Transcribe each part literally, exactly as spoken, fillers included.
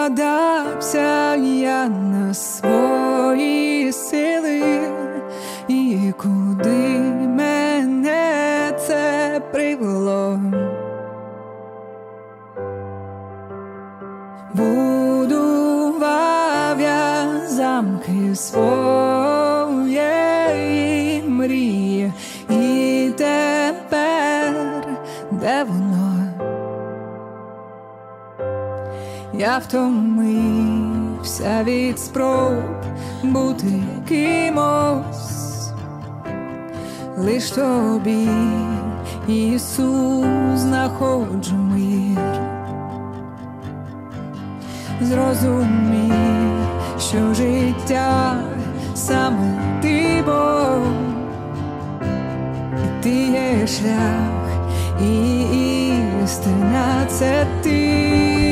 покладався я на свої сили, і куди мене це привело. Будував я замки своєї мрії, і тепер де воно? Я втомився від спроб бути кимось, лиш тобі, Ісус, знаходжу мир. Зрозумій, що життя саме ти Бог, і ти є шлях, і істина це ти.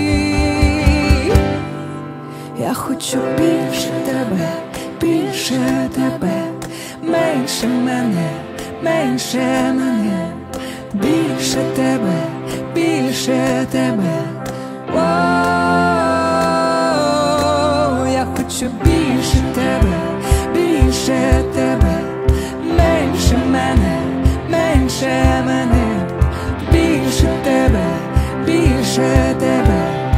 Я хочу більше тебе, більше тебе, менше мене, менше мене, більше тебе, більше тебе. О, я хочу більше тебе, більше тебе, менше мене, менше мене, більше тебе, більше тебе.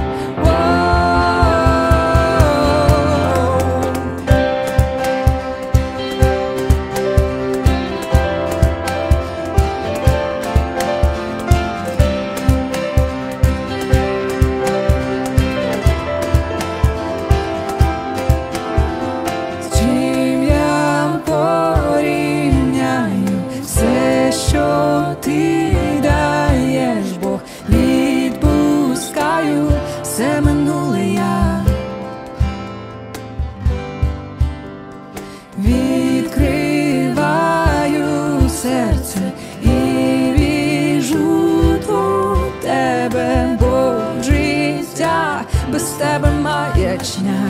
Ти даєш, Бог, відпускаю все минуле я, відкриваю серце і віжу до тебе, бо життя без тебе маячня.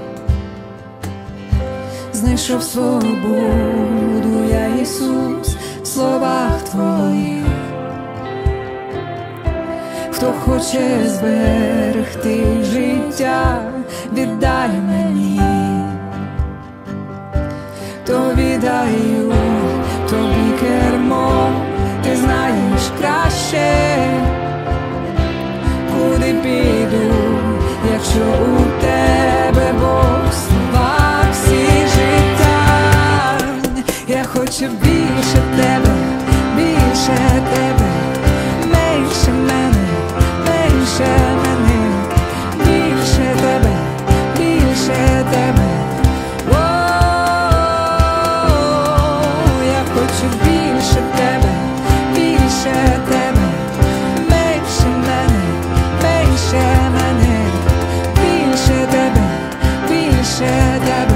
Знайшов свободу я, Ісус, в словах твоїх. Хто хоче зберегти життя, віддай мені, то віддаю тобі кермо. Ти знаєш краще, куди піду, якщо у тебе Бог, слова всі життя. Я хочу більше тебе, більше тебе, менше мене, менше мене, більше тебе, більше тебе. О, я хочу більше тебе, більше тебе, менше мене, менше мене, більше тебе, більше тебе.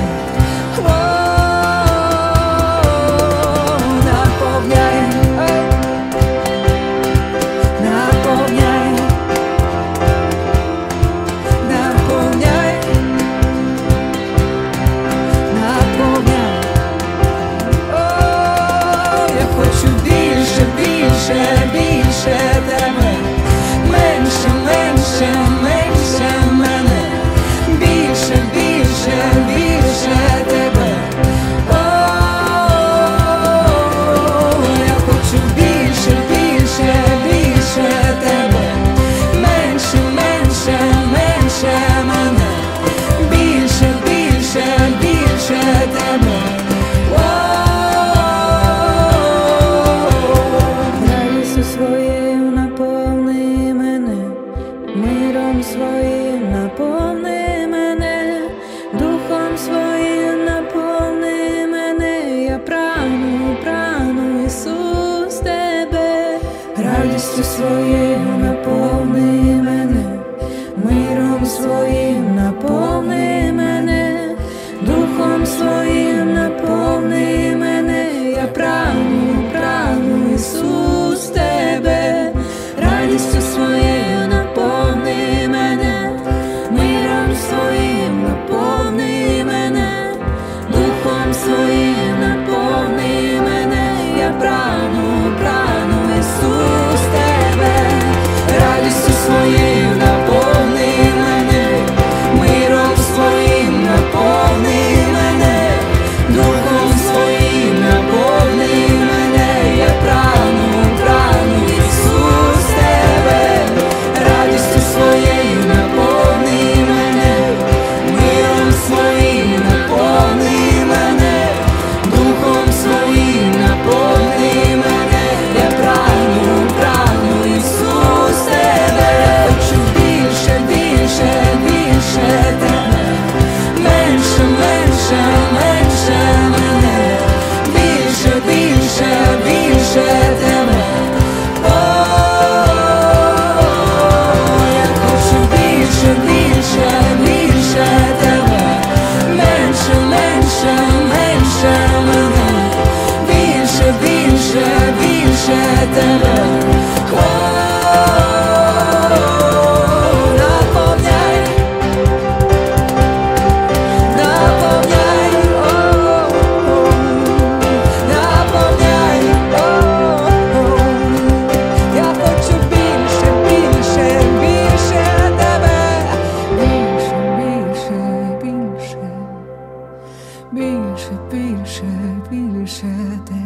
Більше тебе, менше, менше, менше мене, більше, більше, більше тебе. О, я хочу більше, більше, більше тебе, менше, менше, менше мене, більше, більше, більше тебе. Своїм наповни мене, миром своїм наповни мене, духом своїм наповни мене. Я прагну, прагну, Ісус, тебе. Радістю своєю наповни мене, миром своїм наповни мене, духом своїм наповни мене. Я прагну, прагну, Ісус, тебе. Радістю своєю наповни мене, миром своїм наповни мене, духом своїм наповни мене. Я прагну, прагну, Ісус, тебе. веде.